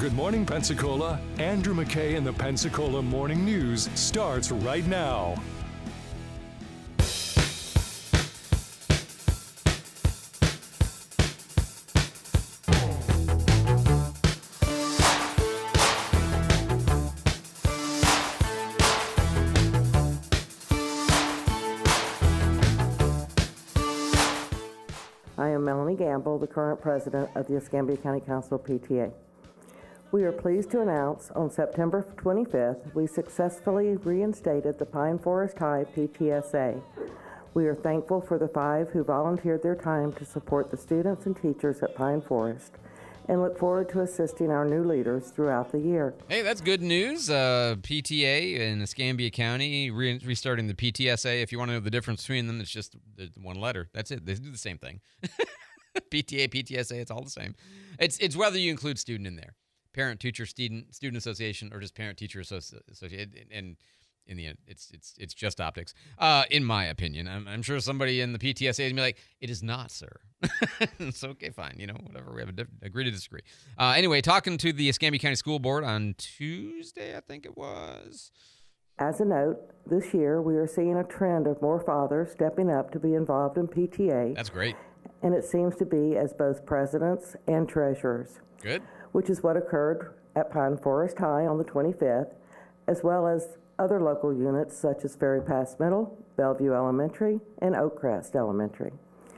Good Morning Pensacola. Andrew McKay and the Pensacola Morning News starts right now. I am Melanie Gamble, the current president of the Escambia County Council PTA. We are pleased to announce on September 25th, we successfully reinstated the Pine Forest High PTSA. We are thankful for the 5 who volunteered their time to support the students and teachers at Pine Forest and look forward to assisting our new leaders throughout the year. Hey, that's good news. PTA in Escambia County restarting the PTSA. If you want to know the difference between them, it's just one letter. That's it. They do the same thing. PTA, PTSA, it's all the same. It's whether you include student in there. Parent, teacher, student association, or just parent, teacher, association. And in the end, it's just optics, in my opinion. I'm sure somebody in the PTSA is going to be like, it is not, sir. It's okay, fine. Whatever. We have agree to disagree. Anyway, talking to the Escambia County School Board on Tuesday, I think it was. As a note, this year we are seeing a trend of more fathers stepping up to be involved in PTA. That's great. And it seems to be as both presidents and treasurers. Good. Which is what occurred at Pine Forest High on the 25th, as well as other local units such as Ferry Pass Middle, Bellevue Elementary, and Oakcrest Elementary.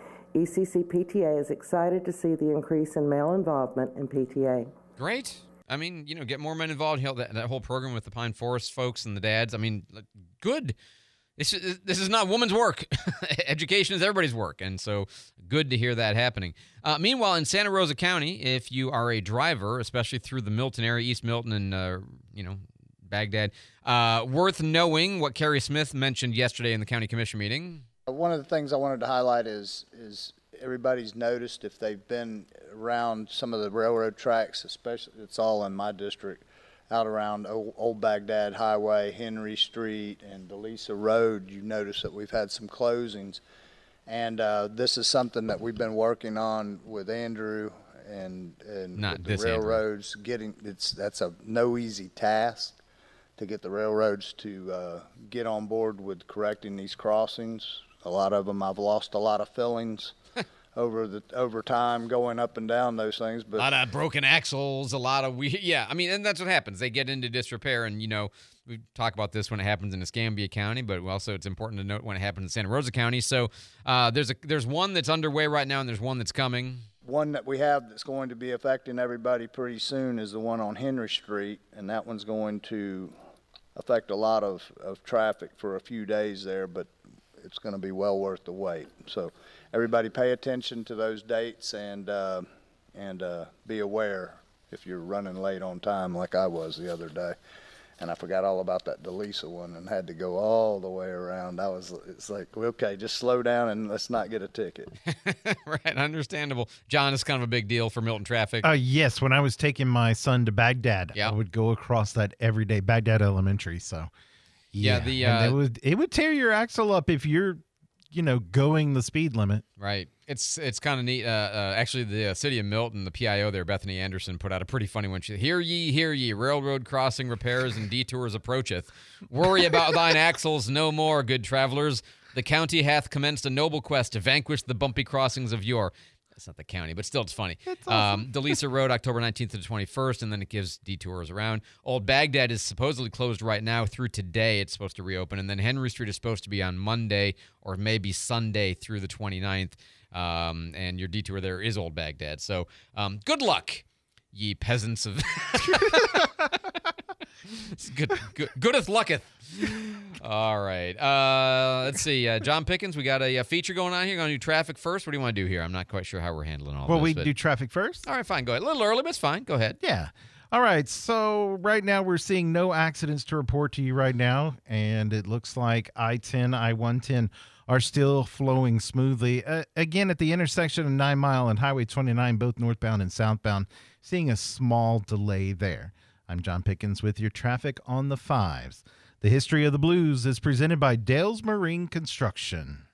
ECC PTA is excited to see the increase in male involvement in PTA. Great. I mean, get more men involved. That whole program with the Pine Forest folks and the dads. I mean, good. This is not woman's work. Education is everybody's work, and so good to hear that happening. Meanwhile, in Santa Rosa County, if you are a driver, especially through the Milton area, East Milton and Baghdad, worth knowing what Kerry Smith mentioned yesterday in the county commission meeting. One of the things I wanted to highlight is everybody's noticed if they've been around some of the railroad tracks, especially it's all in my district, out around Old Baghdad Highway, Henry Street, and DeLisa Road, you notice that we've had some closings. And this is something that we've been working on with Andrew and with the railroads. That's a no easy task to get the railroads to get on board with correcting these crossings. A lot of them, I've lost a lot of fillings over time going up and down those things. But a lot of broken axles, a lot of and that's what happens. They get into disrepair, and we talk about this when it happens in Escambia County, but also it's important to note when it happens in Santa Rosa County. So there's one that's underway right now, and there's one that's coming. One that we have that's going to be affecting everybody pretty soon is the one on Henry Street, and that one's going to affect a lot of traffic for a few days there, but it's going to be well worth the wait. So everybody pay attention to those dates and be aware if you're running late on time like I was the other day. And I forgot all about that DeLisa one and had to go all the way around. It's like, okay, just slow down and let's not get a ticket. Right, understandable. John, it's kind of a big deal for Milton traffic. Yes, when I was taking my son to Baghdad, I would go across that every day, Baghdad Elementary. So, it would tear your axle up if you're, going the speed limit. Right. It's kind of neat. Actually, the city of Milton, the PIO there, Bethany Anderson, put out a pretty funny one. Hear ye, railroad crossing repairs and detours approacheth. Worry about thine axles no more, good travelers. The county hath commenced a noble quest to vanquish the bumpy crossings of yore. That's not the county, but still it's funny. It's awesome. DeLisa Road, October 19th to the 21st, and then it gives detours around. Old Baghdad is supposedly closed right now through today. It's supposed to reopen. And then Henry Street is supposed to be on Monday or maybe Sunday through the 29th. And your detour there is Old Baghdad. So good luck, ye peasants of... Goodeth lucketh. All right. Let's see. John Pickens, we got a feature going on here. Going to do traffic first. What do you want to do here? I'm not quite sure how we're handling all this. Well, we do traffic first? All right, fine. Go ahead. A little early, but it's fine. Go ahead. Yeah. All right. So right now we're seeing no accidents to report to you right now. And it looks like I-10, I-110 are still flowing smoothly. Again, at the intersection of 9 Mile and Highway 29, both northbound and southbound, seeing a small delay there. I'm John Pickens with your traffic on the 5s. The History of the Blues is presented by Dale's Marine Construction.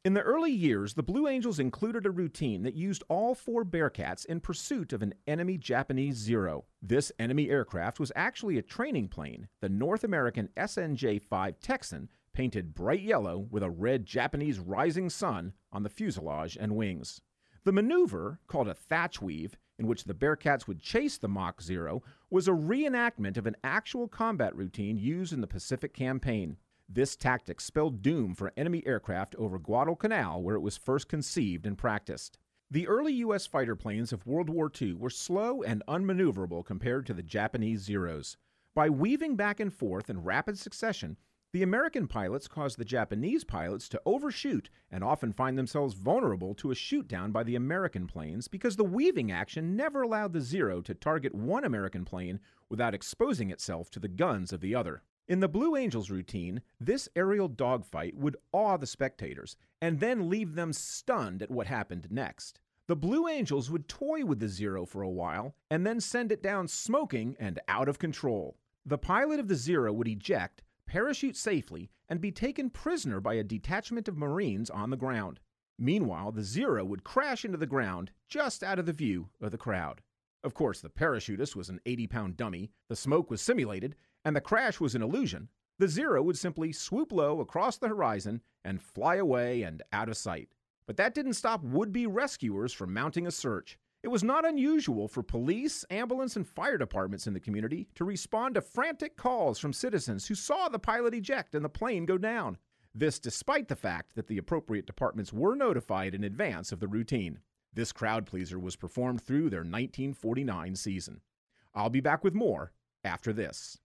In the early years, the Blue Angels included a routine that used all 4 Bearcats in pursuit of an enemy Japanese Zero. This enemy aircraft was actually a training plane, the North American SNJ-5 Texan, painted bright yellow with a red Japanese rising sun on the fuselage and wings. The maneuver, called a thatch weave, in which the Bearcats would chase the Mach Zero, was a reenactment of an actual combat routine used in the Pacific Campaign. This tactic spelled doom for enemy aircraft over Guadalcanal, where it was first conceived and practiced. The early U.S. fighter planes of World War II were slow and unmaneuverable compared to the Japanese Zeros. By weaving back and forth in rapid succession, the American pilots caused the Japanese pilots to overshoot and often find themselves vulnerable to a shoot-down by the American planes because the weaving action never allowed the Zero to target one American plane without exposing itself to the guns of the other. In the Blue Angels routine, this aerial dogfight would awe the spectators and then leave them stunned at what happened next. The Blue Angels would toy with the Zero for a while and then send it down smoking and out of control. The pilot of the Zero would eject, parachute safely, and be taken prisoner by a detachment of Marines on the ground. Meanwhile, the Zero would crash into the ground just out of the view of the crowd. Of course, the parachutist was an 80-pound dummy, the smoke was simulated, and the crash was an illusion. The Zero would simply swoop low across the horizon and fly away and out of sight. But that didn't stop would-be rescuers from mounting a search. It was not unusual for police, ambulance, and fire departments in the community to respond to frantic calls from citizens who saw the pilot eject and the plane go down. This despite the fact that the appropriate departments were notified in advance of the routine. This crowd pleaser was performed through their 1949 season. I'll be back with more after this.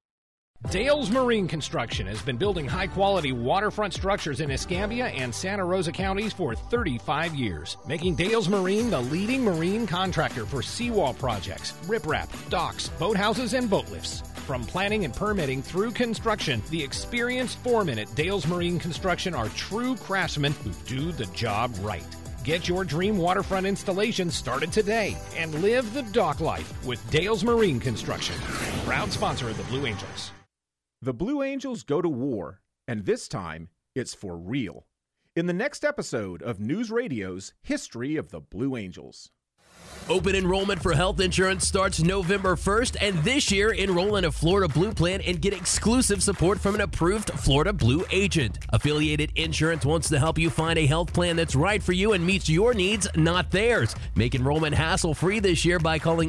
Dales Marine Construction has been building high-quality waterfront structures in Escambia and Santa Rosa counties for 35 years, making Dales Marine the leading marine contractor for seawall projects, riprap, docks, boathouses, and boat lifts. From planning and permitting through construction, the experienced foremen at Dales Marine Construction are true craftsmen who do the job right. Get your dream waterfront installation started today and live the dock life with Dales Marine Construction, proud sponsor of the Blue Angels. The Blue Angels go to war, and this time, it's for real. In the next episode of News Radio's History of the Blue Angels. Open enrollment for health insurance starts November 1st, and this year, enroll in a Florida Blue plan and get exclusive support from an approved Florida Blue agent. Affiliated Insurance wants to help you find a health plan that's right for you and meets your needs, not theirs. Make enrollment hassle-free this year by calling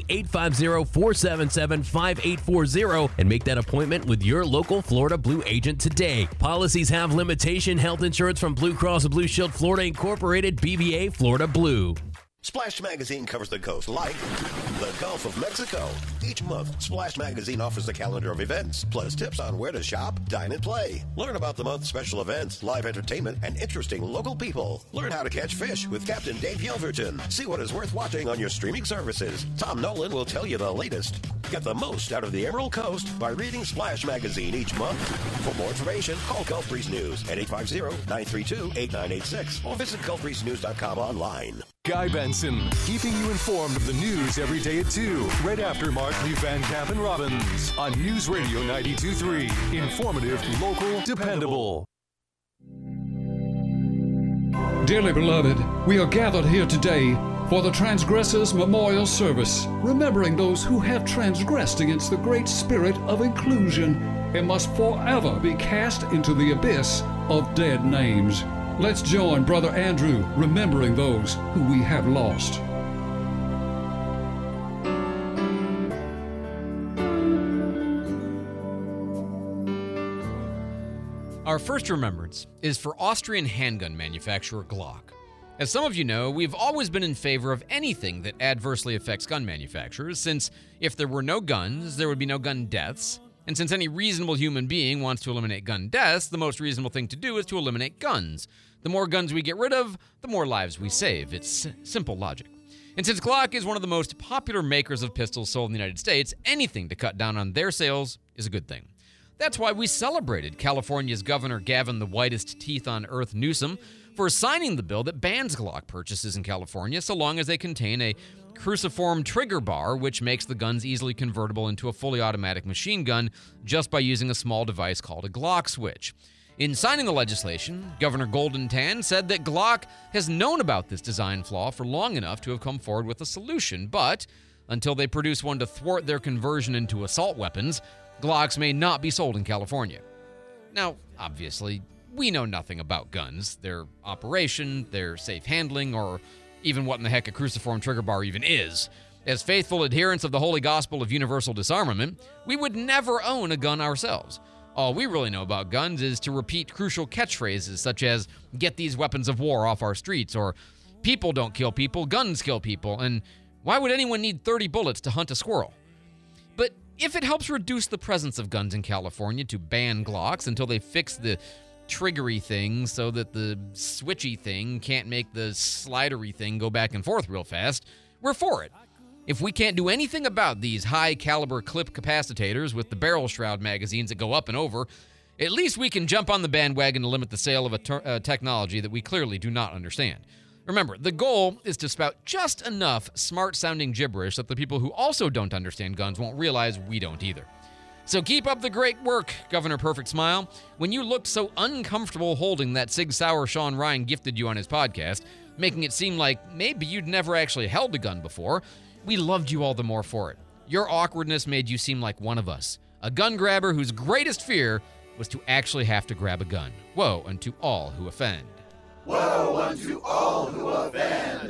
850-477-5840 and make that appointment with your local Florida Blue agent today. Policies have limitation. Health insurance from Blue Cross Blue Shield Florida Incorporated, BBA Florida Blue. Splash Magazine covers the coast like the Gulf of Mexico. Each month, Splash Magazine offers a calendar of events, plus tips on where to shop, dine, and play. Learn about the month's special events, live entertainment, and interesting local people. Learn how to catch fish with Captain Dave Yelverton. See what is worth watching on your streaming services. Tom Nolan will tell you the latest. Get the most out of the Emerald Coast by reading Splash Magazine each month. For more information, call Gulf Breeze News at 850-932-8986 or visit GulfBreezeNews.com online. Guy Benson, keeping you informed of the news every day at 2, right after Markley, Van Camp, and Robbins on News Radio 92.3. Informative, local, dependable. Dearly beloved, we are gathered here today for the Transgressors Memorial Service, remembering those who have transgressed against the great spirit of inclusion and must forever be cast into the abyss of dead names. Let's join Brother Andrew remembering those who we have lost. Our first remembrance is for Austrian handgun manufacturer Glock. As some of you know, we've always been in favor of anything that adversely affects gun manufacturers, since if there were no guns, there would be no gun deaths. And since any reasonable human being wants to eliminate gun deaths, the most reasonable thing to do is to eliminate guns. The more guns we get rid of, the more lives we save. It's simple logic. And since Glock is one of the most popular makers of pistols sold in the United States, anything to cut down on their sales is a good thing. That's why we celebrated California's Governor Gavin the Whitest Teeth on Earth Newsom for signing the bill that bans Glock purchases in California so long as they contain a cruciform trigger bar, which makes the guns easily convertible into a fully automatic machine gun just by using a small device called a Glock switch. In signing the legislation, Governor Goldentan said that Glock has known about this design flaw for long enough to have come forward with a solution, but until they produce one to thwart their conversion into assault weapons, Glocks may not be sold in California. Now, obviously, we know nothing about guns, their operation, their safe handling, or even what in the heck a cruciform trigger bar even is. As faithful adherents of the holy gospel of universal disarmament, we would never own a gun ourselves. All we really know about guns is to repeat crucial catchphrases such as, "Get these weapons of war off our streets," or "People don't kill people, guns kill people," and "Why would anyone need 30 bullets to hunt a squirrel?" But if it helps reduce the presence of guns in California to ban Glocks until they fix the triggery thing so that the switchy thing can't make the slidery thing go back and forth real fast, we're for it. If we can't do anything about these high-caliber clip capacitators with the barrel shroud magazines that go up and over, at least we can jump on the bandwagon to limit the sale of a technology that we clearly do not understand. Remember, the goal is to spout just enough smart-sounding gibberish that the people who also don't understand guns won't realize we don't either. So keep up the great work, Governor Perfect Smile. When you looked so uncomfortable holding that Sig Sauer Sean Ryan gifted you on his podcast, making it seem like maybe you'd never actually held a gun before, we loved you all the more for it. Your awkwardness made you seem like one of us, a gun grabber whose greatest fear was to actually have to grab a gun. Woe unto all who offend. Woe unto all who offend.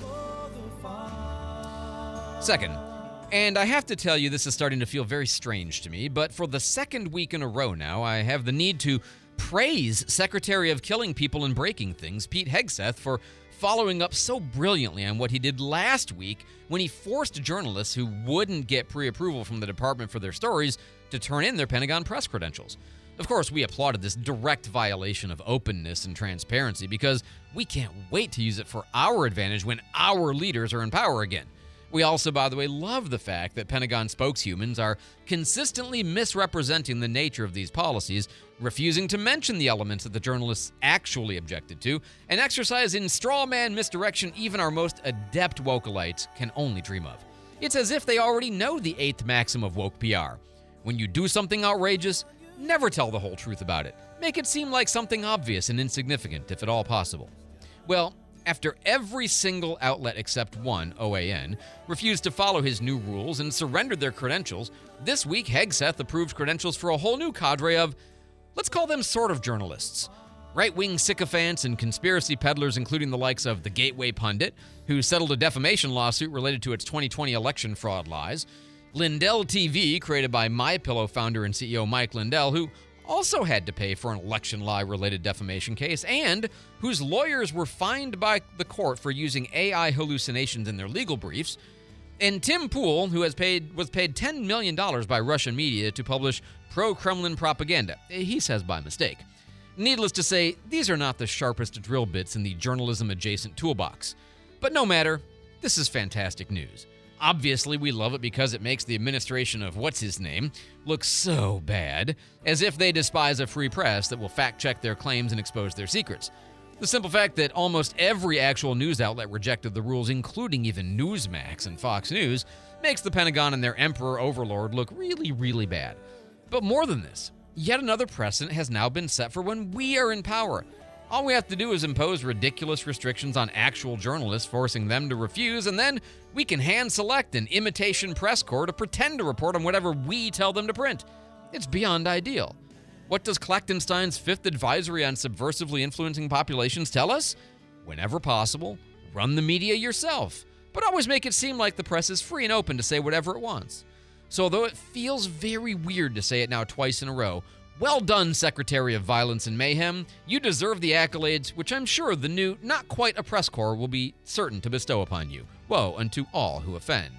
Second, and I have to tell you this is starting to feel very strange to me, but for the second week in a row now, I have the need to praise Secretary of Killing People and Breaking Things, Pete Hegseth, for following up so brilliantly on what he did last week when he forced journalists who wouldn't get pre-approval from the department for their stories to turn in their Pentagon press credentials. Of course, we applauded this direct violation of openness and transparency because we can't wait to use it for our advantage when our leaders are in power again. We also, by the way, love the fact that Pentagon spokeshumans are consistently misrepresenting the nature of these policies, refusing to mention the elements that the journalists actually objected to, and exercise in straw man misdirection even our most adept wokelites can only dream of. It's as if they already know the 8th maxim of woke PR. When you do something outrageous, never tell the whole truth about it. Make it seem like something obvious and insignificant, if at all possible. Well, after every single outlet except one, OAN, refused to follow his new rules and surrendered their credentials, this week Hegseth approved credentials for a whole new cadre of, let's call them sort of journalists. Right-wing sycophants and conspiracy peddlers, including the likes of the Gateway Pundit, who settled a defamation lawsuit related to its 2020 election fraud lies, Lindell TV, created by MyPillow founder and CEO Mike Lindell, who also had to pay for an election lie-related defamation case, and whose lawyers were fined by the court for using AI hallucinations in their legal briefs, and Tim Pool, who was paid $10 million by Russian media to publish pro-Kremlin propaganda, he says by mistake. Needless to say, these are not the sharpest drill bits in the journalism-adjacent toolbox. But no matter, this is fantastic news. Obviously, we love it because it makes the administration of what's-his-name look so bad, as if they despise a free press that will fact-check their claims and expose their secrets. The simple fact that almost every actual news outlet rejected the rules, including even Newsmax and Fox News, makes the Pentagon and their emperor overlord look really, really bad. But more than this, yet another precedent has now been set for when we are in power. All we have to do is impose ridiculous restrictions on actual journalists, forcing them to refuse, and then we can hand-select an imitation press corps to pretend to report on whatever we tell them to print. It's beyond ideal. What does Klechtenstein's Fifth Advisory on Subversively Influencing Populations tell us? Whenever possible, run the media yourself, but always make it seem like the press is free and open to say whatever it wants. So although it feels very weird to say it now twice in a row, well done, Secretary of Violence and Mayhem. You deserve the accolades, which I'm sure the new, not quite a press corps will be certain to bestow upon you. Woe unto all who offend.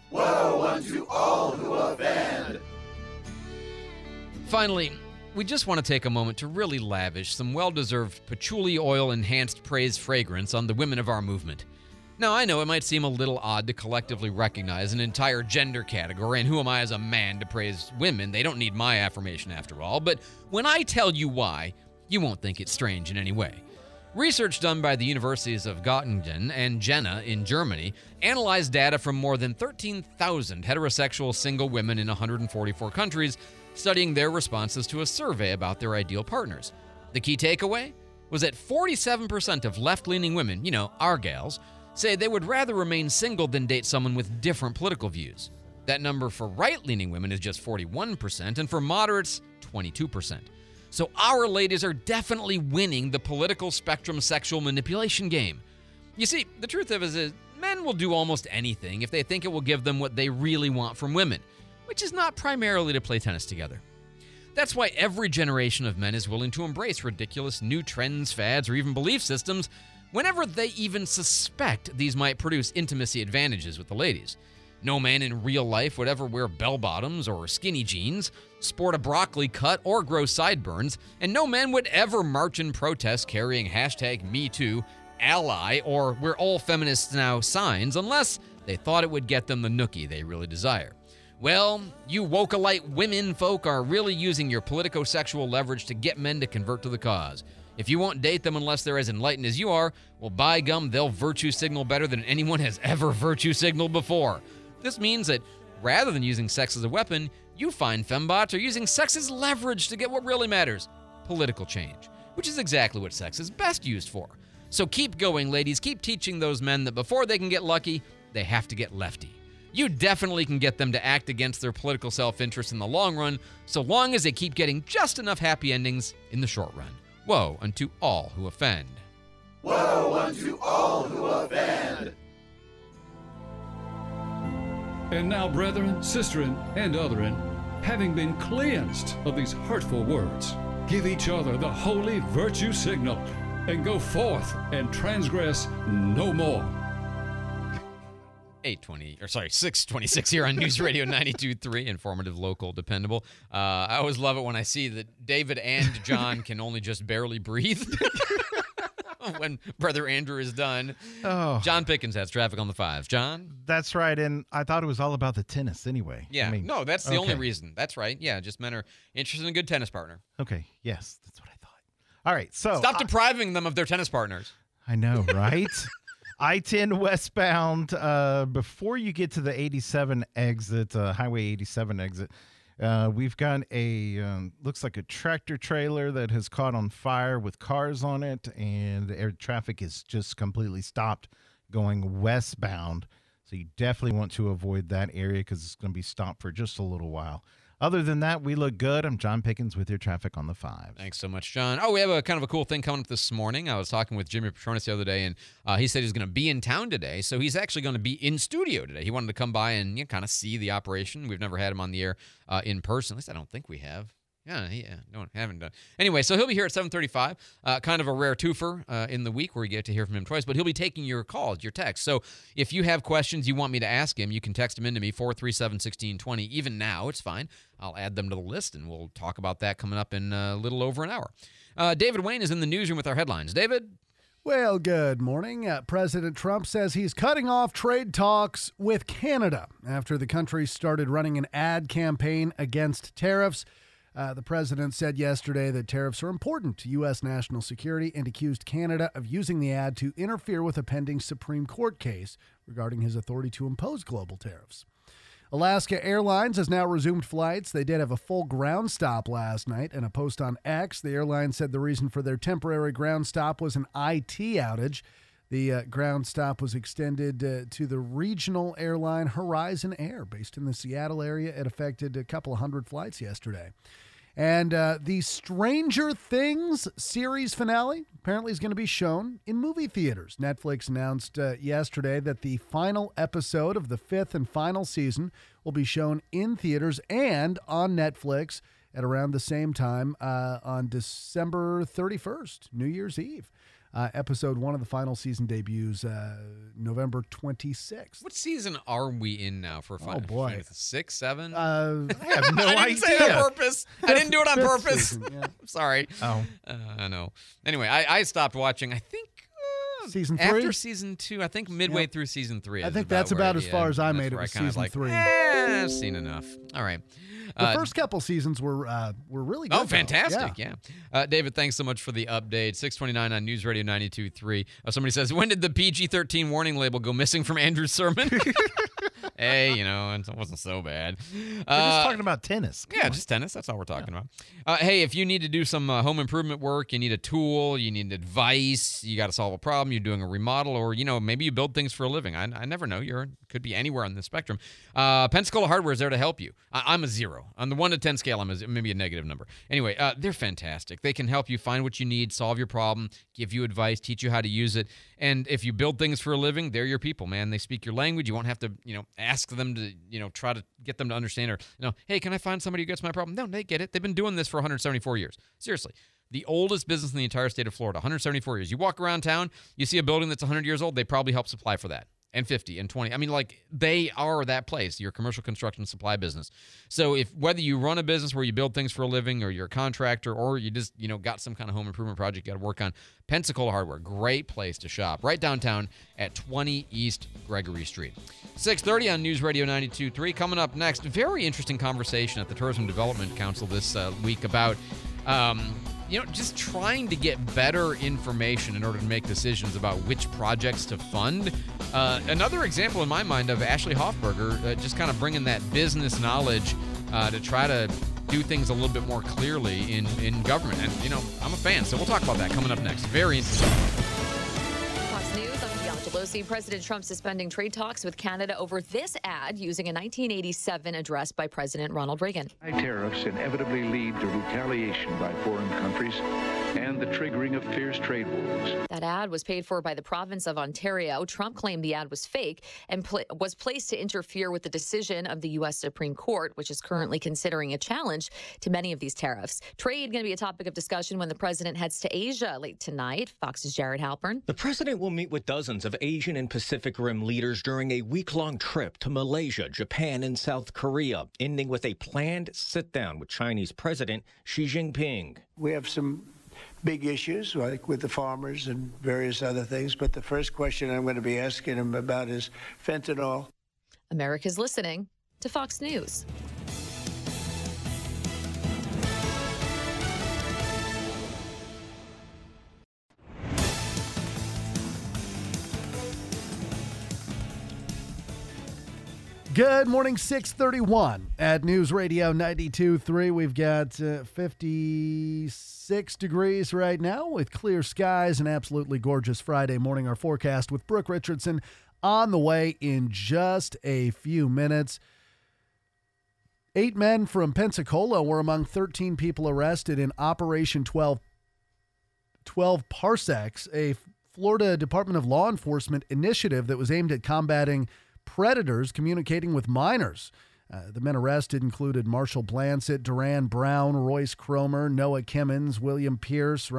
Woe unto all who offend. Finally, we just want to take a moment to really lavish some well-deserved patchouli oil-enhanced praise fragrance on the women of our movement. Now, I know it might seem a little odd to collectively recognize an entire gender category, and who am I as a man to praise women? They don't need my affirmation after all, but when I tell you why, you won't think it's strange in any way. Research done by the universities of Göttingen and Jena in Germany analyzed data from more than 13,000 heterosexual single women in 144 countries, studying their responses to a survey about their ideal partners. The key takeaway was that 47% of left-leaning women, our gals, say they would rather remain single than date someone with different political views. That number for right-leaning women is just 41%, and for moderates, 22%. So our ladies are definitely winning the political spectrum sexual manipulation game. You see, the truth of it is men will do almost anything if they think it will give them what they really want from women, which is not primarily to play tennis together. That's why every generation of men is willing to embrace ridiculous new trends, fads, or even belief systems whenever they even suspect these might produce intimacy advantages with the ladies. No man in real life would ever wear bell-bottoms or skinny jeans, sport a broccoli cut, or grow sideburns, and no man would ever march in protest carrying #MeToo, ally, or "we're all feminists now" signs unless they thought it would get them the nookie they really desire. Well, you woke-alite women folk are really using your politico-sexual leverage to get men to convert to the cause. If you won't date them unless they're as enlightened as you are, well, by gum, they'll virtue signal better than anyone has ever virtue signaled before. This means that rather than using sex as a weapon, you find fembots are using sex as leverage to get what really matters, political change, which is exactly what sex is best used for. So keep going, ladies. Keep teaching those men that before they can get lucky, they have to get lefty. You definitely can get them to act against their political self-interest in the long run, so long as they keep getting just enough happy endings in the short run. Woe unto all who offend. Woe unto all who offend. And now, brethren, sisterin, and otherin, having been cleansed of these hurtful words, give each other the holy virtue signal, and go forth and transgress no more. 6:26 here on News Radio 92.3, informative, local, dependable. I always love it when I see that David and John can only just barely breathe when Brother Andrew is done. Oh. John Pickens has traffic on the 5. John? That's right, and I thought it was all about the tennis anyway. Yeah, no, that's the only reason. That's right. Yeah, just men are interested in a good tennis partner. Okay, yes, that's what I thought. All right, so... Stop depriving them of their tennis partners. I know, right? I-10 westbound, before you get to the 87 exit, Highway 87 exit, we've got a, looks like a tractor trailer that has caught on fire with cars on it, and air traffic is just completely stopped going westbound. So you definitely want to avoid that area because it's going to be stopped for just a little while. Other than that, we look good. I'm John Pickens with your traffic on the 5. Thanks so much, John. Oh, we have a kind of a cool thing coming up this morning. I was talking with Jimmy Petronis the other day, and he said he's going to be in town today. So he's actually going to be in studio today. He wanted to come by and kind of see the operation. We've never had him on the air in person. At least I don't think we have. Yeah, no, haven't done. Anyway, so he'll be here at 7:35. Kind of a rare twofer in the week where we get to hear from him twice, but he'll be taking your calls, your texts. So if you have questions you want me to ask him, you can text them into me, 437-1620. Even now, it's fine. I'll add them to the list, and we'll talk about that coming up in a little over an hour. David Wayne is in the newsroom with our headlines. David? Well, good morning. President Trump says he's cutting off trade talks with Canada after the country started running an ad campaign against tariffs. The president said yesterday that tariffs are important to U.S. national security and accused Canada of using the ad to interfere with a pending Supreme Court case regarding his authority to impose global tariffs. Alaska Airlines has now resumed flights. They did have a full ground stop last night. In a post on X, the airline said the reason for their temporary ground stop was an IT outage. The ground stop was extended to the regional airline Horizon Air, based in the Seattle area. It affected a couple of hundred flights yesterday. And the Stranger Things series finale apparently is going to be shown in movie theaters. Netflix announced yesterday that the final episode of the 5th and final season will be shown in theaters and on Netflix at around the same time on December 31st, New Year's Eve. Episode 1 of the final season debuts November 26th. What season are we in now for final? Oh, boy. 6, 7? I have no idea. I didn't say it on purpose. I didn't do it on purpose. Season, yeah. I'm sorry. Oh. I know. Anyway, I stopped watching, I think, season 3? after season 2. I think midway through season 3. I think that's about as far as I made it with season 3. I've seen enough. All right. The first couple seasons were really good. Oh, fantastic, yeah. David, thanks so much for the update. 6:29 on News Radio 92.3. Somebody says, when did the PG-13 warning label go missing from Andrew's sermon? Hey, it wasn't so bad. We're just talking about tennis. Yeah, just tennis. That's all we're talking about. Hey, if you need to do some home improvement work, you need a tool, you need advice, you got to solve a problem, you're doing a remodel, or, maybe you build things for a living. I never know. Could be anywhere on the spectrum. Pensacola Hardware is there to help you. I'm a 0. On the 1 to 10 scale, I'm maybe a negative number. Anyway, they're fantastic. They can help you find what you need, solve your problem, give you advice, teach you how to use it. And if you build things for a living, they're your people, man. They speak your language. You won't have to, ask them to, try to get them to understand, or, hey, can I find somebody who gets my problem? No, they get it. They've been doing this for 174 years. Seriously. The oldest business in the entire state of Florida, 174 years. You walk around town, you see a building that's 100 years old, they probably help supply for that. And 50 and 20. I mean, they are that place, your commercial construction supply business. So whether you run a business where you build things for a living, or you're a contractor, or you just, got some kind of home improvement project you got to work on, Pensacola Hardware, great place to shop. Right downtown at 20 East Gregory Street. 6:30 on News Radio 92.3. Coming up next, very interesting conversation at the Tourism Development Council this week about just trying to get better information in order to make decisions about which projects to fund. Another example in my mind of Ashley Hoffberger just kind of bringing that business knowledge to try to do things a little bit more clearly in government. And, I'm a fan, so we'll talk about that coming up next. Very interesting. Fox News, I'm Bianca Pelosi. President Trump suspending trade talks with Canada over this ad using a 1987 address by President Ronald Reagan. High tariffs inevitably lead to retaliation by foreign countries and the triggering of fierce trade wars. That ad was paid for by the province of Ontario. Trump claimed the ad was fake and was placed to interfere with the decision of the U.S. Supreme Court, which is currently considering a challenge to many of these tariffs. Trade going to be a topic of discussion when the president heads to Asia late tonight. Fox's Jared Halpern. The president will meet with dozens of Asian and Pacific Rim leaders during a week-long trip to Malaysia, Japan, and South Korea, ending with a planned sit-down with Chinese President Xi Jinping. We have some big issues, like with the farmers and various other things. But the first question I'm going to be asking him about is fentanyl. America's listening to Fox News. Good morning, 6:31 at News Radio 92.3. We've got 56 degrees right now with clear skies, an absolutely gorgeous Friday morning. Our forecast with Brooke Richardson on the way in just a few minutes. 8 men from Pensacola were among 13 people arrested in Operation 12 Parsecs, a Florida Department of Law Enforcement initiative that was aimed at combating predators communicating with minors. The men arrested included Marshall Blansett, Duran Brown, Royce Cromer, Noah Kimmons, William Pierce,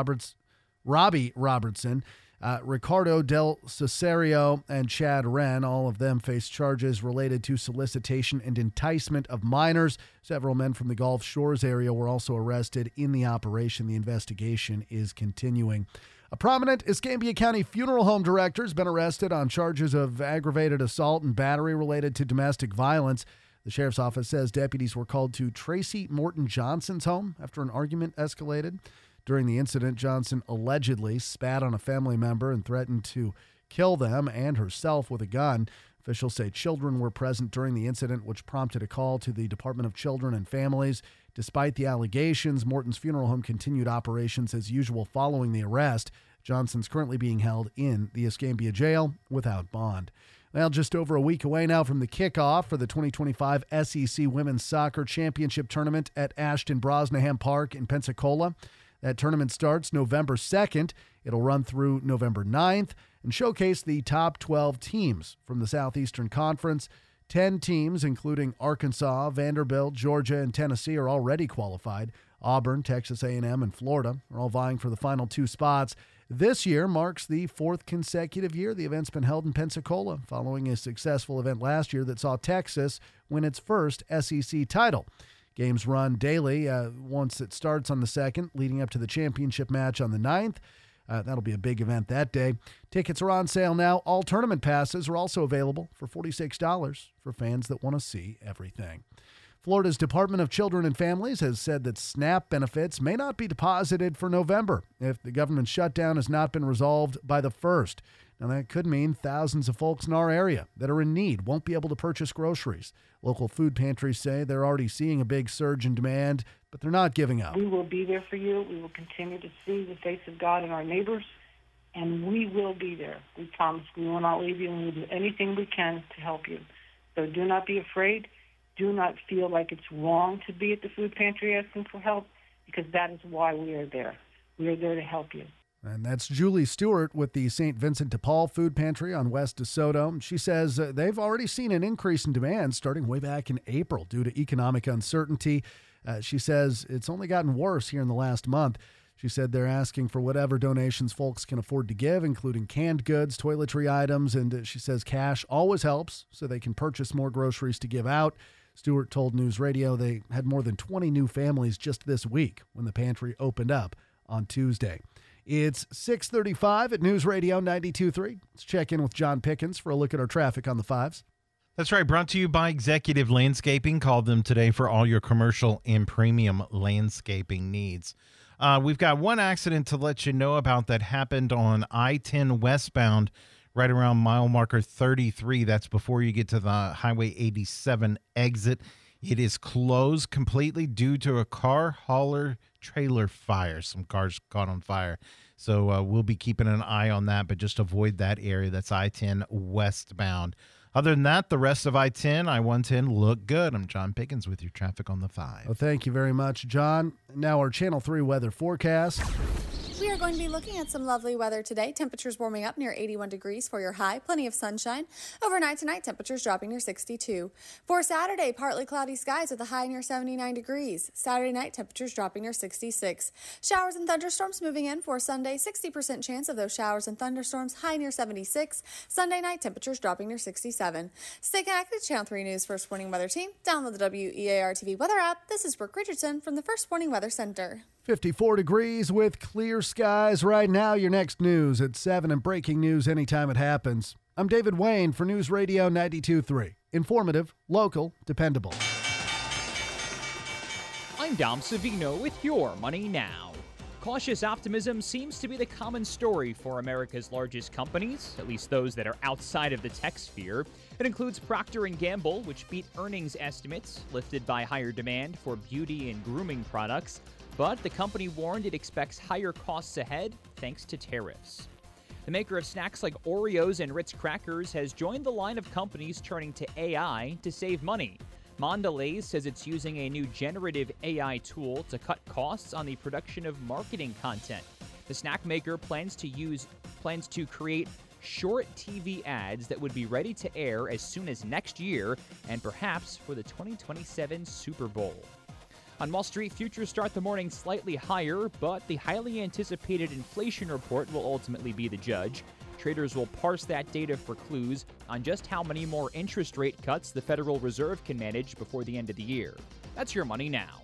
Robbie Robertson, Ricardo Del Cesario, and Chad Wren. All of them face charges related to solicitation and enticement of minors. Several men from the Gulf Shores area were also arrested in the operation. The investigation is continuing. A prominent Escambia County funeral home director has been arrested on charges of aggravated assault and battery related to domestic violence. The sheriff's office says deputies were called to Tracy Morton Johnson's home after an argument escalated. During the incident, Johnson allegedly spat on a family member and threatened to kill them and herself with a gun. Officials say children were present during the incident, which prompted a call to the Department of Children and Families. Despite the allegations, Morton's funeral home continued operations as usual following the arrest. Johnson's currently being held in the Escambia jail without bond. Well, just over a week away now from the kickoff for the 2025 SEC Women's Soccer Championship Tournament at Ashton Brosnahan Park in Pensacola. That tournament starts November 2nd. It'll run through November 9th and showcase the top 12 teams from the Southeastern Conference. 10 teams, including Arkansas, Vanderbilt, Georgia, and Tennessee, are already qualified. Auburn, Texas A&M, and Florida are all vying for the final 2 spots. This year marks the 4th consecutive year the event's been held in Pensacola, following a successful event last year that saw Texas win its first SEC title. Games run daily once it starts on the 2nd, leading up to the championship match on the 9th. That'll be a big event that day. Tickets are on sale now. All tournament passes are also available for $46 for fans that want to see everything. Florida's Department of Children and Families has said that SNAP benefits may not be deposited for November if the government shutdown has not been resolved by the 1st. Now, that could mean thousands of folks in our area that are in need won't be able to purchase groceries. Local food pantries say they're already seeing a big surge in demand, but they're not giving up. We will be there for you. We will continue to see the face of God in our neighbors, and we will be there. We promise we will not leave you, and we will do anything we can to help you. So do not be afraid. Do not feel like it's wrong to be at the food pantry asking for help, because that is why we are there. We are there to help you. And that's Julie Stewart with the St. Vincent de Paul Food Pantry on West DeSoto. She says they've already seen an increase in demand starting way back in April due to economic uncertainty. She says it's only gotten worse here in the last month. She said they're asking for whatever donations folks can afford to give, including canned goods, toiletry items, and she says cash always helps so they can purchase more groceries to give out. Stewart told News Radio they had more than 20 new families just this week when the pantry opened up on Tuesday. It's 6:35 at News Radio 92.3. Let's check in with John Pickens for a look at our traffic on the fives. That's right. Brought to you by Executive Landscaping. Call them today for all your commercial and premium landscaping needs. We've got one accident to let you know about that happened on I-10 westbound right around mile marker 33. That's before you get to the Highway 87 exit. It is closed completely due to a car hauler trailer fire. Some cars caught on fire. So we'll be keeping an eye on that, but just avoid that area. That's I-10 westbound. Other than that, the rest of I-10, I-110 look good. I'm John Pickens with your traffic on the 5. Well, thank you very much, John. Now our Channel 3 weather forecast. We are going to be looking at some lovely weather today. Temperatures warming up near 81 degrees for your high. Plenty of sunshine. Overnight tonight, temperatures dropping near 62. For Saturday, partly cloudy skies with a high near 79 degrees. Saturday night, temperatures dropping near 66. Showers and thunderstorms moving in for Sunday. 60% chance of those showers and thunderstorms, high near 76. Sunday night, temperatures dropping near 67. Stay connected to Channel 3 News First Warning Weather Team. Download the WEAR TV weather app. This is Brooke Richardson from the First Warning Weather Center. 54 degrees with clear skies right now. Your next news at 7 and breaking news anytime it happens. I'm David Wayne for News Radio 92.3. Informative, local, dependable. I'm Dom Savino with Your Money Now. Cautious optimism seems to be the common story for America's largest companies, at least those that are outside of the tech sphere. It includes Procter & Gamble, which beat earnings estimates, lifted by higher demand for beauty and grooming products. But the company warned it expects higher costs ahead thanks to tariffs. The maker of snacks like Oreos and Ritz crackers has joined the line of companies turning to AI to save money. Mondelez says it's using a new generative AI tool to cut costs on the production of marketing content. The snack maker plans to create short TV ads that would be ready to air as soon as next year and perhaps for the 2027 Super Bowl. On Wall Street, futures start the morning slightly higher, but the highly anticipated inflation report will ultimately be the judge. Traders will parse that data for clues on just how many more interest rate cuts the Federal Reserve can manage before the end of the year. That's Your Money Now.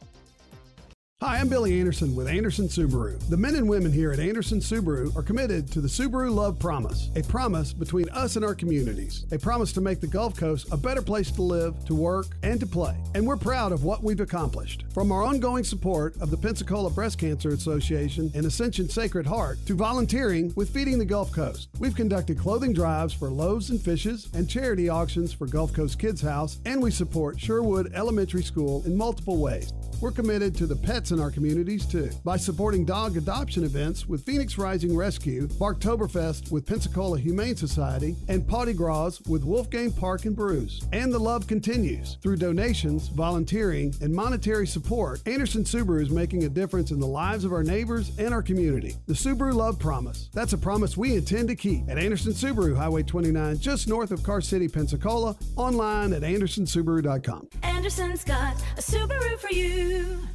Hi, I'm Billy Anderson with Anderson Subaru. The men and women here at Anderson Subaru are committed to the Subaru Love Promise, a promise between us and our communities, a promise to make the Gulf Coast a better place to live, to work, and to play. And we're proud of what we've accomplished. From our ongoing support of the Pensacola Breast Cancer Association and Ascension Sacred Heart to volunteering with Feeding the Gulf Coast. We've conducted clothing drives for Loaves and Fishes and charity auctions for Gulf Coast Kids House, and we support Sherwood Elementary School in multiple ways. We're committed to the pets in our communities, too, by supporting dog adoption events with Phoenix Rising Rescue, Barktoberfest with Pensacola Humane Society, and Potty Gras with Wolfgang Park and Brews. And the love continues. Through donations, volunteering, and monetary support, Anderson Subaru is making a difference in the lives of our neighbors and our community. The Subaru Love Promise. That's a promise we intend to keep at Anderson Subaru, Highway 29, just north of Car City, Pensacola, online at andersonsubaru.com. Anderson's got a Subaru for you.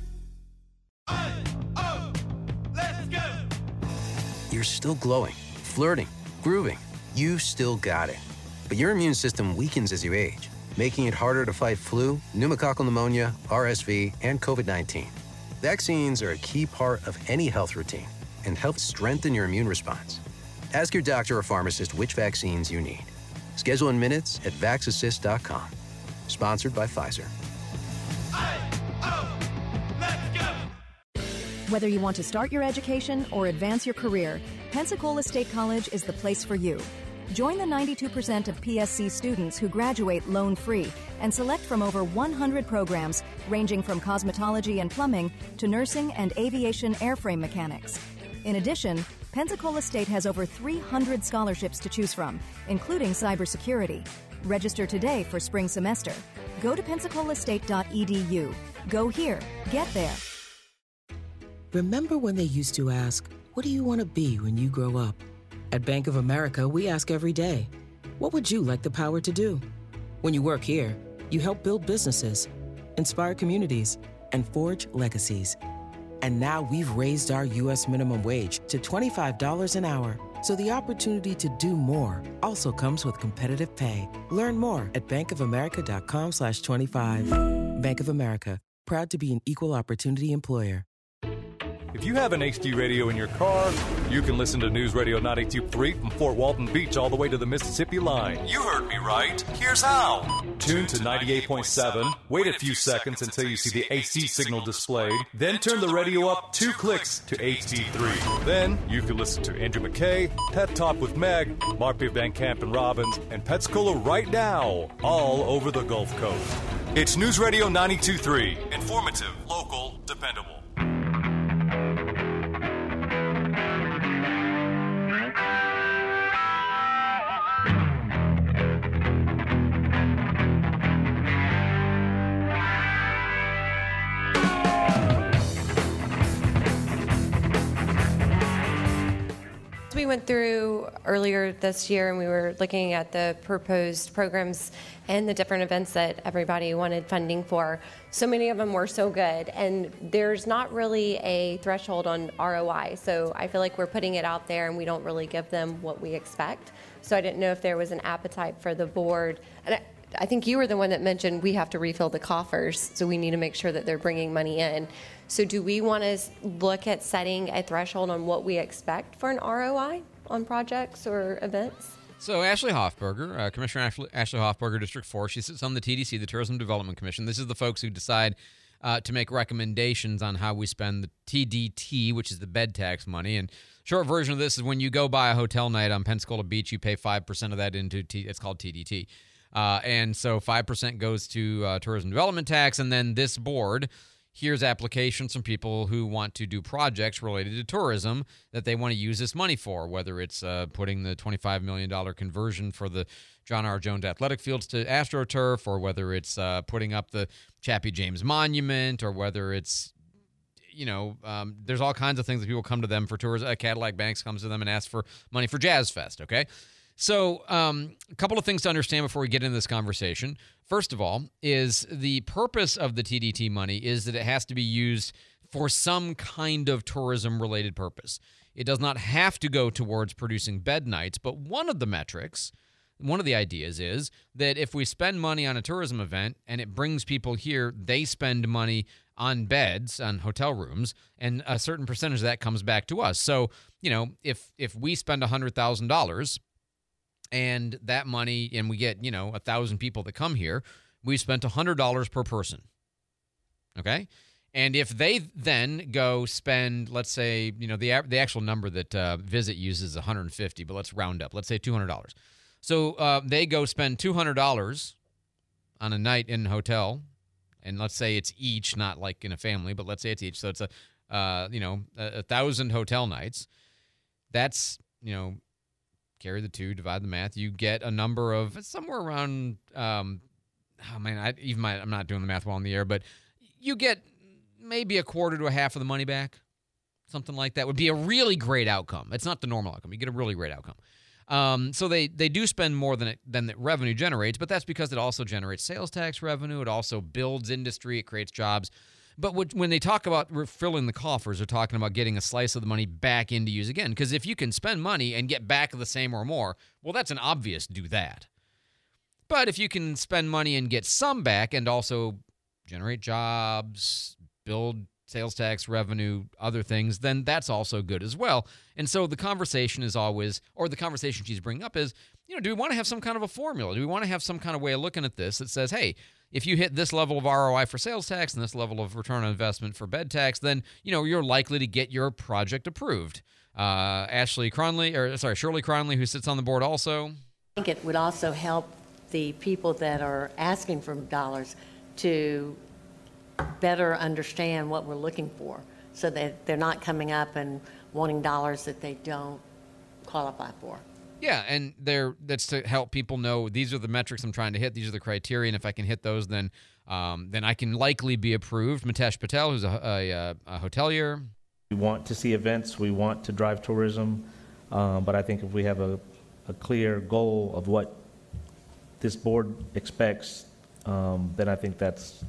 Let's go! You're still glowing, flirting, grooving. You still got it. But your immune system weakens as you age, making it harder to fight flu, pneumococcal pneumonia, RSV, and COVID-19. Vaccines are a key part of any health routine and help strengthen your immune response. Ask your doctor or pharmacist which vaccines you need. Schedule in minutes at vaxassist.com. Sponsored by Pfizer. Whether you want to start your education or advance your career, Pensacola State College is the place for you. Join the 92% of PSC students who graduate loan-free and select from over 100 programs ranging from cosmetology and plumbing to nursing and aviation airframe mechanics. In addition, Pensacola State has over 300 scholarships to choose from, including cybersecurity. Register today for spring semester. Go to pensacolaState.edu. Go here. Get there. Remember when they used to ask, what do you want to be when you grow up? At Bank of America, we ask every day, what would you like the power to do? When you work here, you help build businesses, inspire communities, and forge legacies. And now we've raised our U.S. minimum wage to $25 an hour. So the opportunity to do more also comes with competitive pay. Learn more at bankofamerica.com/25. Bank of America, proud to be an equal opportunity employer. If you have an HD radio in your car, you can listen to News Radio 92.3 from Fort Walton Beach all the way to the Mississippi line. You heard me right. Here's how. Tune to 98.7, wait a few seconds until you see the AC signal displayed, then turn the radio up 2 clicks to HD3. Then you can listen to Andrew McKay, Pet Talk with Meg, Mark B. Van Camp and Robbins, and Pensacola Right Now, all over the Gulf Coast. It's News Radio 92.3, informative, local, dependable. We went through earlier this year and we were looking at the proposed programs and the different events that everybody wanted funding for. So many of them were so good, and there's not really a threshold on ROI. So I feel like we're putting it out there and we don't really give them what we expect. So I didn't know if there was an appetite for the board. And I think you were the one that mentioned we have to refill the coffers, so we need to make sure that they're bringing money in. So do we want to look at setting a threshold on what we expect for an ROI on projects or events? So Ashley Hoffberger, Commissioner Ashley Hoffberger, District 4, she sits on the TDC, the Tourism Development Commission. This is the folks who decide to make recommendations on how we spend the TDT, which is the bed tax money. And short version of this is when you go buy a hotel night on Pensacola Beach, you pay 5% of that into it's called TDT. And so 5% goes to tourism development tax, and then this board here's applications from people who want to do projects related to tourism that they want to use this money for, whether it's putting the $25 million conversion for the John R. Jones athletic fields to AstroTurf, or whether it's putting up the Chappie James Monument, or whether it's, there's all kinds of things that people come to them for tours. Cadillac Banks comes to them and asks for money for Jazz Fest, okay? So a couple of things to understand before we get into this conversation. First of all, is the purpose of the TDT money is that it has to be used for some kind of tourism-related purpose. It does not have to go towards producing bed nights, but one of the metrics, one of the ideas is that if we spend money on a tourism event and it brings people here, they spend money on beds, on hotel rooms, and a certain percentage of that comes back to us. So, if we spend $100,000 and that money, and we get, 1,000 people that come here, we spent $100 per person, okay? And if they then go spend, let's say, the actual number that Visit uses is $150, but let's round up. Let's say $200. So they go spend $200 on a night in a hotel, and let's say it's each, not like in a family, but let's say it's each. So it's 1,000 hotel nights. That's, carry the 2, divide the math. You get a number of somewhere around. I'm not doing the math well in the air, but you get maybe a quarter to a half of the money back. Something like that would be a really great outcome. It's not the normal outcome. You get a really great outcome. So they do spend more than the revenue generates, but that's because it also generates sales tax revenue. It also builds industry. It creates jobs. But when they talk about refilling the coffers, they're talking about getting a slice of the money back into use again. Because if you can spend money and get back the same or more, well, that's an obvious do that. But if you can spend money and get some back and also generate jobs, build sales tax revenue, other things, then that's also good as well. And so the conversation is always, or the conversation she's bringing up is, do we want to have some kind of a formula? Do we want to have some kind of way of looking at this that says, hey, if you hit this level of ROI for sales tax and this level of return on investment for bed tax, then, you're likely to get your project approved. Shirley Cronley, who sits on the board also. I think it would also help the people that are asking for dollars to better understand what we're looking for, so that they're not coming up and wanting dollars that they don't qualify for. Yeah, and that's to help people know these are the metrics I'm trying to hit. These are the criteria, and if I can hit those, then I can likely be approved. Mitesh Patel, who's a hotelier. We want to see events. We want to drive tourism, but I think if we have a clear goal of what this board expects, then I think that's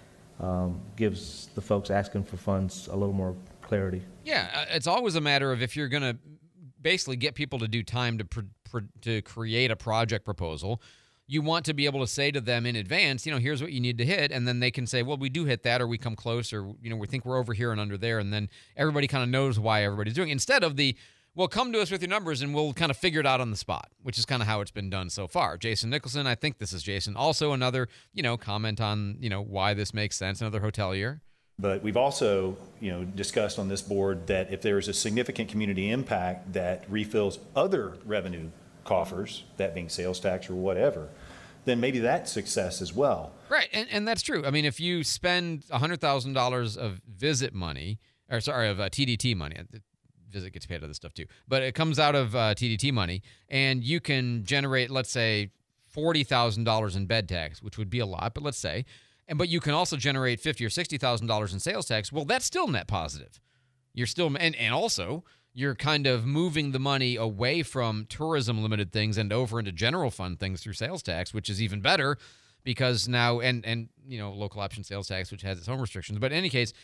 gives the folks asking for funds a little more clarity. Yeah, it's always a matter of if you're going to basically get people to do time to create a project proposal, you want to be able to say to them in advance, here's what you need to hit, and then they can say, well, we do hit that, or we come close, or, we think we're over here and under there, and then everybody kind of knows why everybody's doing it. Instead of well, come to us with your numbers, and we'll kind of figure it out on the spot, which is kind of how it's been done so far. Jason Nicholson, I think this is Jason, also another, comment on, why this makes sense, another hotelier. But we've also, discussed on this board that if there is a significant community impact that refills other revenue coffers, that being sales tax or whatever, then maybe that's success as well. Right, and that's true. I mean, if you spend $100,000 of visit money, of TDT money, visit gets paid out of this stuff too, but it comes out of TDT money, and you can generate, let's say, $40,000 in bed tax, which would be a lot, but let's say, but you can also generate $50,000 or $60,000 in sales tax. Well, that's still net positive. You're still, and also you're kind of moving the money away from tourism limited things and over into general fund things through sales tax, which is even better because now, and local option sales tax, which has its own restrictions. But in any case,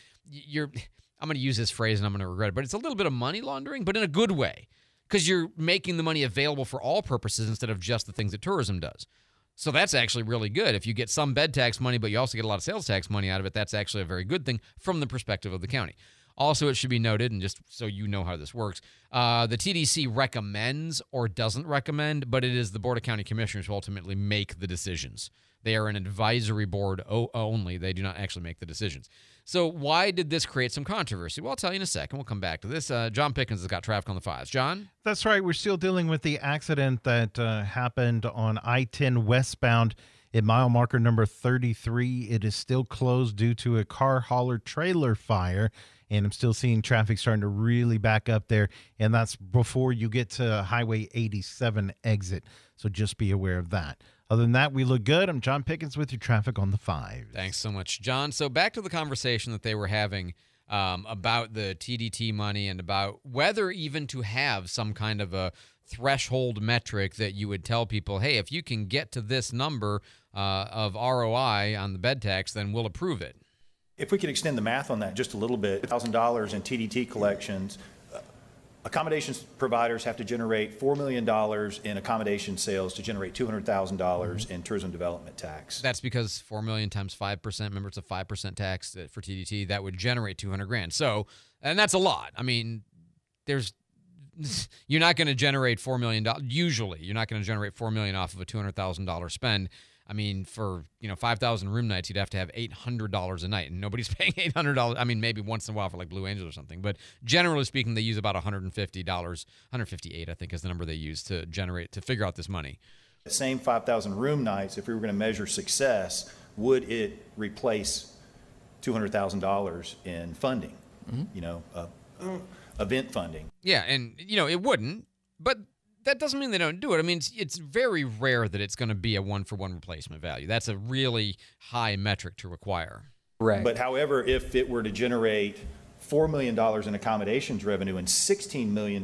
I'm going to use this phrase and I'm going to regret it, but it's a little bit of money laundering, but in a good way, because you're making the money available for all purposes instead of just the things that tourism does. So that's actually really good. If you get some bed tax money, but you also get a lot of sales tax money out of it, that's actually a very good thing from the perspective of the county. Also, it should be noted, and just so you know how this works, the TDC recommends or doesn't recommend, but it is the Board of County Commissioners who ultimately make the decisions. They are an advisory board only. They do not actually make the decisions. So why did this create some controversy? Well, I'll tell you in a second. We'll come back to this. John Pickens has got traffic on the 5s. John? That's right. We're still dealing with the accident that happened on I-10 westbound at mile marker number 33. It is still closed due to a car hauler trailer fire, and I'm still seeing traffic starting to really back up there, and that's before you get to Highway 87 exit, so just be aware of that. Other than that, we look good. I'm John Pickens with your traffic on the 5. Thanks so much, John. So back to the conversation that they were having about the TDT money and about whether even to have some kind of a threshold metric that you would tell people, hey, if you can get to this number of ROI on the bed tax, then we'll approve it. If we could extend the math on that just a little bit, $1,000 in TDT collections, accommodations providers have to generate $4 million in accommodation sales to generate $200,000 in tourism development tax. That's because $4 million times 5%, remember it's a 5% tax for TDT, that would generate $200,000. So, and that's a lot. I mean, you're not going to generate $4 million. Usually, you're not going to generate $4 million off of a $200,000 spend. I mean, for 5,000 room nights, you'd have to have $800 a night, and nobody's paying $800. I mean, maybe once in a while for like Blue Angels or something, but generally speaking, they use about $150, $158, I think, is the number they use to figure out this money. The same 5,000 room nights, if we were going to measure success, would it replace $200,000 in funding? Mm-hmm. Event funding. Yeah, and it wouldn't, but that doesn't mean they don't do it. I mean, it's very rare that it's going to be a one-for-one replacement value. That's a really high metric to require. Right. But however, if it were to generate $4 million in accommodations revenue and $16 million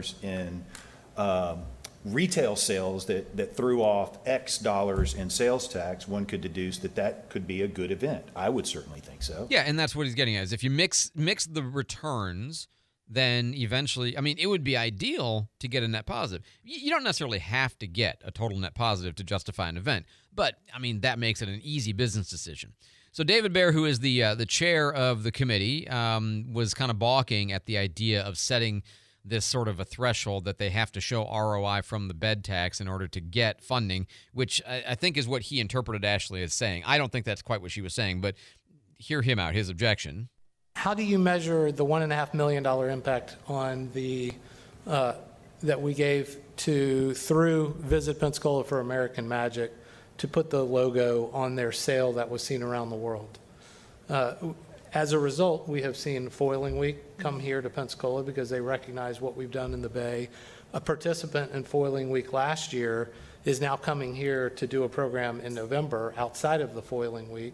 in retail sales that threw off X dollars in sales tax, one could deduce that could be a good event. I would certainly think so. Yeah, and that's what he's getting at, is if you mix the returns, then eventually, I mean, it would be ideal to get a net positive. You don't necessarily have to get a total net positive to justify an event, but, I mean, that makes it an easy business decision. So David Baer, who is the chair of the committee, was kind of balking at the idea of setting this sort of a threshold that they have to show ROI from the bed tax in order to get funding, which I think is what he interpreted Ashley as saying. I don't think that's quite what she was saying, but hear him out, his objection. How do you measure the $1.5 million impact on the that we gave through Visit Pensacola for American Magic to put the logo on their sale that was seen around the world? As a result, we have seen Foiling Week come here to Pensacola because they recognize what we've done in the Bay. A participant in Foiling Week last year is now coming here to do a program in November outside of the Foiling Week.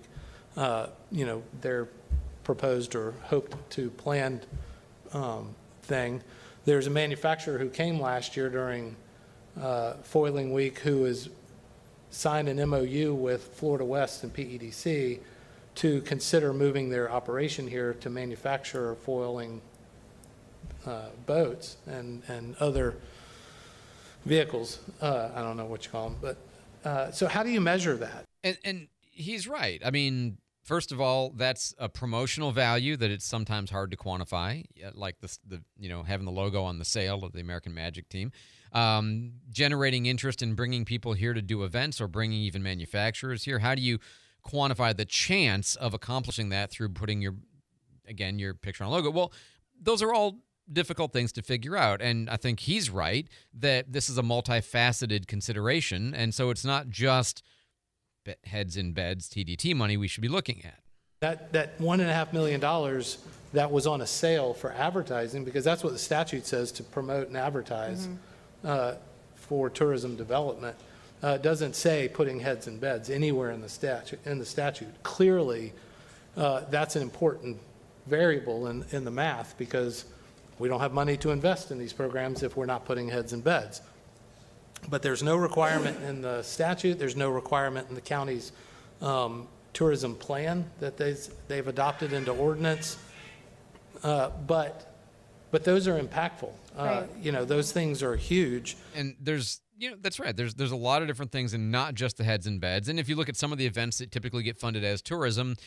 Their proposed or hoped to planned thing. There's a manufacturer who came last year during Foiling Week who has signed an MOU with Florida West and PEDC to consider moving their operation here to manufacture foiling boats and other vehicles. I don't know what you call them, but so how do you measure that? And he's right. I mean, first of all, that's a promotional value that it's sometimes hard to quantify, like the having the logo on the sale of the American Magic team. Generating interest in bringing people here to do events or bringing even manufacturers here. How do you quantify the chance of accomplishing that through putting your picture on a logo? Well, those are all difficult things to figure out, and I think he's right that this is a multifaceted consideration, and so it's not just heads in beds TDT money we should be looking at. That $1.5 million that was on a sale for advertising, because that's what the statute says, to promote and advertise for tourism development. Doesn't say putting heads in beds anywhere in the statute. Clearly, that's an important variable in the math, because we don't have money to invest in these programs if we're not putting heads in beds. But there's no requirement in the statute. There's no requirement in the county's tourism plan that they've adopted into ordinance. But those are impactful. Right. Those things are huge. And there's that's right. There's a lot of different things, and not just the heads and beds. And if you look at some of the events that typically get funded as tourism,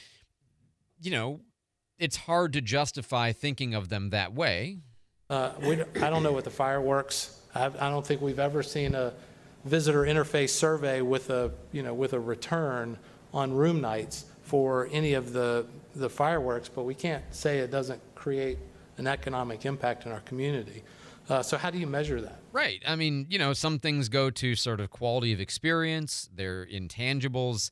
it's hard to justify thinking of them that way. I don't know what the fireworks. I don't think we've ever seen a visitor interface survey with a return on room nights for any of the fireworks, but we can't say it doesn't create an economic impact in our community. So how do you measure that? Right. I mean, some things go to sort of quality of experience, their intangibles,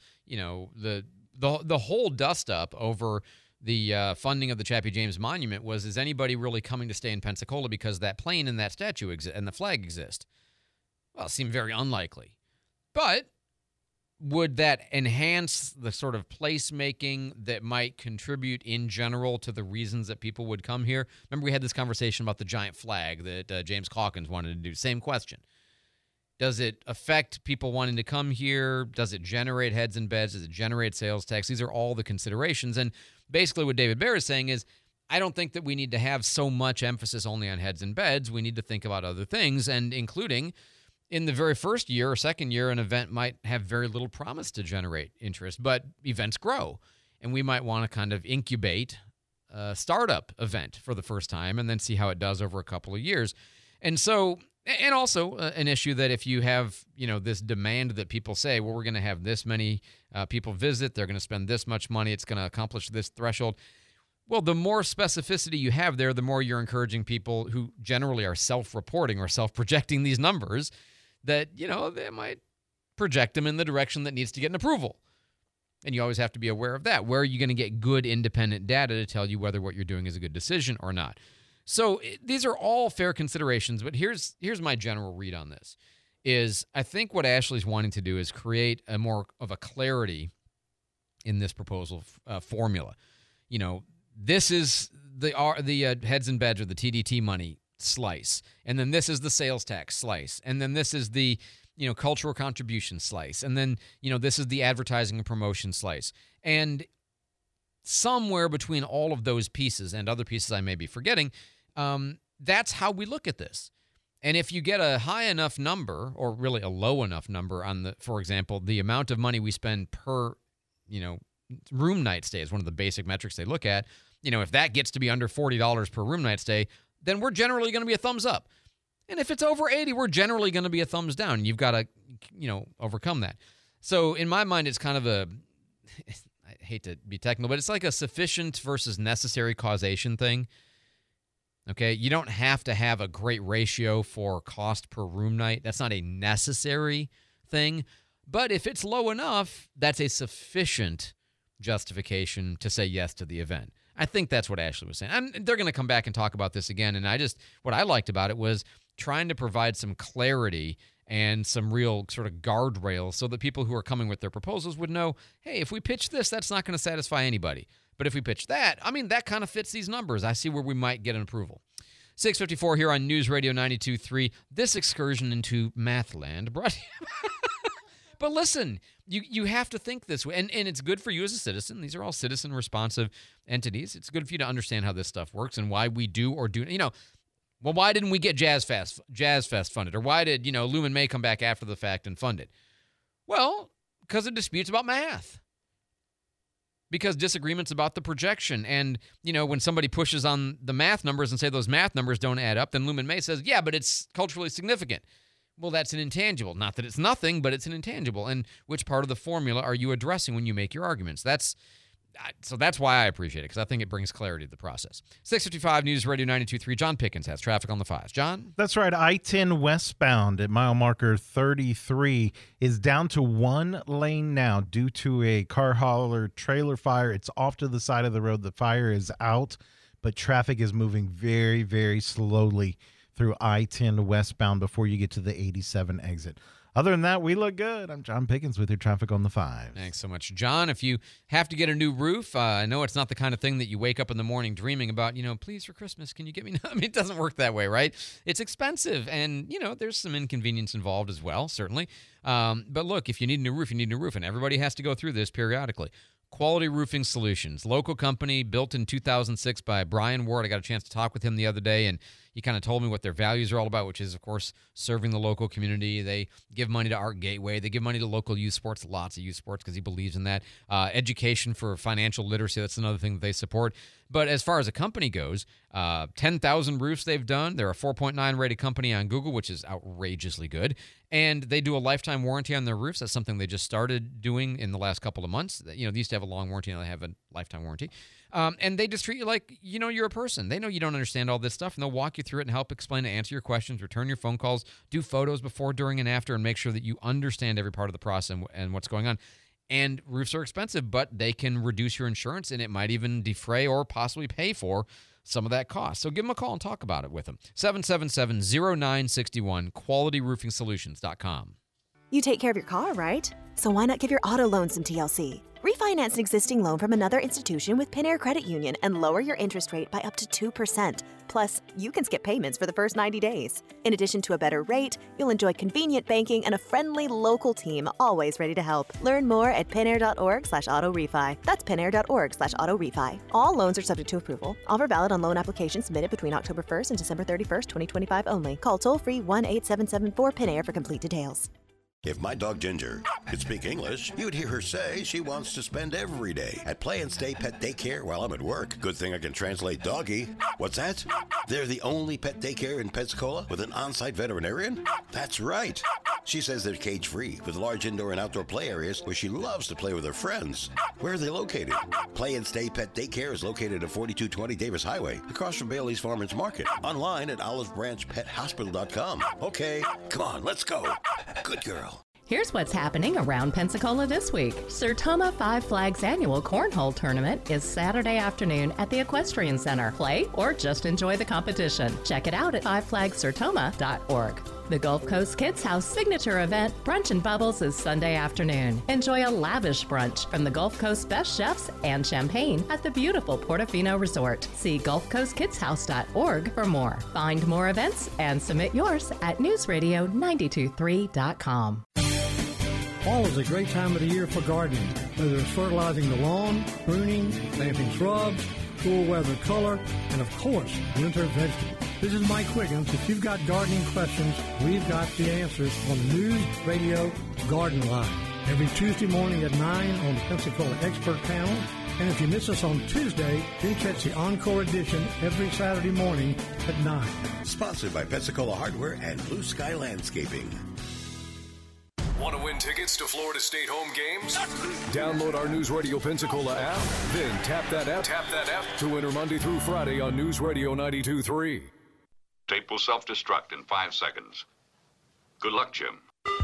the whole dust up over the funding of the Chappie James Monument was, is anybody really coming to stay in Pensacola because that plane and that statue and the flag exist? Well, it seemed very unlikely. But would that enhance the sort of placemaking that might contribute in general to the reasons that people would come here? Remember, we had this conversation about the giant flag that James Calkins wanted to do. Same question. Does it affect people wanting to come here? Does it generate heads and beds? Does it generate sales tax? These are all the considerations. And basically what David Baer is saying is, I don't think that we need to have so much emphasis only on heads and beds. We need to think about other things, and including in the very first year or second year, an event might have very little promise to generate interest, but events grow, and we might want to kind of incubate a startup event for the first time and then see how it does over a couple of years. And so, and also an issue that if you have, this demand that people say, well, we're going to have this many people visit, they're going to spend this much money, it's going to accomplish this threshold. Well, the more specificity you have there, the more you're encouraging people who generally are self-reporting or self-projecting these numbers that, they might project them in the direction that needs to get an approval. And you always have to be aware of that. Where are you going to get good independent data to tell you whether what you're doing is a good decision or not? So these are all fair considerations, but here's my general read on this, is I think what Ashley's wanting to do is create a more of a clarity in this proposal formula. This is the heads and beds or the TDT money slice, and then this is the sales tax slice, and then this is the cultural contribution slice, and then this is the advertising and promotion slice, and somewhere between all of those pieces and other pieces I may be forgetting, that's how we look at this. And if you get a high enough number, or really a low enough number on for example, the amount of money we spend per room night stay is one of the basic metrics they look at. If that gets to be under $40 per room night stay, then we're generally going to be a thumbs up. And if it's over 80, we're generally going to be a thumbs down. You've got to, overcome that. So in my mind, it's kind of I hate to be technical, but it's like a sufficient versus necessary causation thing. Okay, you don't have to have a great ratio for cost per room night. That's not a necessary thing. But if it's low enough, that's a sufficient justification to say yes to the event. I think that's what Ashley was saying. They're going to come back and talk about this again. And what I liked about it was trying to provide some clarity and some real sort of guardrails so that people who are coming with their proposals would know, hey, if we pitch this, that's not going to satisfy anybody. But if we pitch that, that kind of fits these numbers. I see where we might get an approval. 6:54 here on News Radio 92.3. This excursion into math land brought to you. But listen, you have to think this way, and it's good for you as a citizen. These are all citizen-responsive entities. It's good for you to understand how this stuff works and why we do or do. Well, why didn't we get Jazz Fest funded, or why did Lumen May come back after the fact and fund it? Well, because of disputes about math, because disagreements about the projection, and when somebody pushes on the math numbers and say those math numbers don't add up, then Lumen May says, yeah, but it's culturally significant. Well, that's an intangible. Not that it's nothing, but it's an intangible. And which part of the formula are you addressing when you make your arguments? So that's why I appreciate it, because I think it brings clarity to the process. 6:55 News Radio 92.3. John Pickens has traffic on the 5s. John? That's right. I-10 westbound at mile marker 33 is down to one lane now due to a car hauler trailer fire. It's off to the side of the road. The fire is out, but traffic is moving very, very slowly through I-10 westbound before you get to the 87 exit. Other than that, we look good. I'm John Pickens with your traffic on the 5. Thanks so much, John. If you have to get a new roof, I know it's not the kind of thing that you wake up in the morning dreaming about, please for Christmas, can you get me? It doesn't work that way, right? It's expensive, and, there's some inconvenience involved as well, certainly. But look, if you need a new roof, you need a new roof, and everybody has to go through this periodically. Quality Roofing Solutions, local company built in 2006 by Brian Ward. I got a chance to talk with him the other day, and he kind of told me what their values are all about, which is, of course, serving the local community. They give money to Art Gateway. They give money to local youth sports, lots of youth sports, because he believes in that. Education for financial literacy, that's another thing that they support. But as far as a company goes, 10,000 roofs they've done. They're a 4.9 rated company on Google, which is outrageously good. And they do a lifetime warranty on their roofs. That's something they just started doing in the last couple of months. They used to have a long warranty, now they have a lifetime warranty. And they just treat you like, you're a person. They know you don't understand all this stuff, and they'll walk you through it and help explain it, answer your questions, return your phone calls, do photos before, during, and after, and make sure that you understand every part of the process and what's going on. And roofs are expensive, but they can reduce your insurance, and it might even defray or possibly pay for some of that cost. So give them a call and talk about it with them. 777-0961, qualityroofingsolutions.com. You take care of your car, right? So why not give your auto loan some TLC? Refinance an existing loan from another institution with PenAir Credit Union and lower your interest rate by up to 2%. Plus, you can skip payments for the first 90 days. In addition to a better rate, you'll enjoy convenient banking and a friendly local team always ready to help. Learn more at penair.org/auto-refi. That's penair.org/auto-refi. All loans are subject to approval. Offer valid on loan applications submitted between October 1st and December 31st, 2025 only. Call toll-free 1-8774-PENAIR for complete details. If my dog Ginger could speak English, you'd hear her say she wants to spend every day at Play and Stay Pet Daycare while I'm at work. Good thing I can translate doggy. What's that? They're the only pet daycare in Pensacola with an on-site veterinarian? That's right. She says they're cage-free with large indoor and outdoor play areas where she loves to play with her friends. Where are they located? Play and Stay Pet Daycare is located at 4220 Davis Highway, across from Bailey's Farmers Market. Online at olivebranchpethospital.com. Okay, come on, let's go. Good girl. Here's what's happening around Pensacola this week. Sertoma Five Flags Annual Cornhole Tournament is Saturday afternoon at the Equestrian Center. Play or just enjoy the competition. Check it out at fiveflagsertoma.org. The Gulf Coast Kids House signature event, Brunch and Bubbles, is Sunday afternoon. Enjoy a lavish brunch from the Gulf Coast best chefs and champagne at the beautiful Portofino Resort. See gulfcoastkidshouse.org for more. Find more events and submit yours at newsradio923.com. Fall is a great time of the year for gardening, whether it's fertilizing the lawn, pruning, planting shrubs, cool weather color, and of course, winter vegetables. This is Mike Quiggins. If you've got gardening questions, we've got the answers on the News Radio Garden Line. Every Tuesday morning at 9 on the Pensacola Expert Panel, And if you miss us on Tuesday, then catch the encore edition every Saturday morning at 9. Sponsored by Pensacola Hardware and Blue Sky Landscaping. Want to win tickets to Florida State home games? Download our News Radio Pensacola app, then tap that app to enter Monday through Friday on News Radio 92.3. Tape will self-destruct in 5 seconds. Good luck, Jim.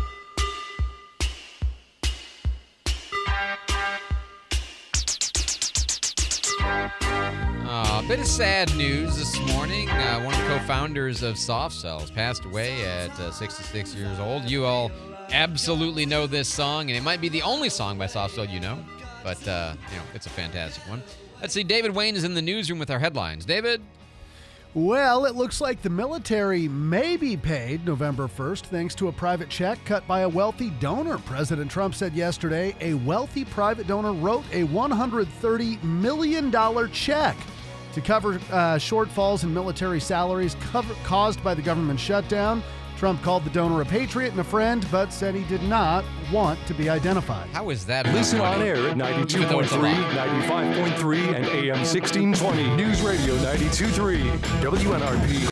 A bit of sad news this morning. One of the co-founders of Soft Cells passed away at 66 years old. You all absolutely know this song, and it might be the only song by Soft Cell you know, but it's a fantastic one. Let's see, David Wayne is in the newsroom with our headlines. David? Well, it looks like the military may be paid November 1st thanks to a private check cut by a wealthy donor. President Trump said yesterday a wealthy private donor wrote a $130 million check to cover shortfalls in military salaries caused by the government shutdown. Trump called the donor a patriot and a friend, but said he did not want to be identified. How is that? Listen on air at 92.3, 95.3, and AM 1620. News Radio 92.3, WNRP.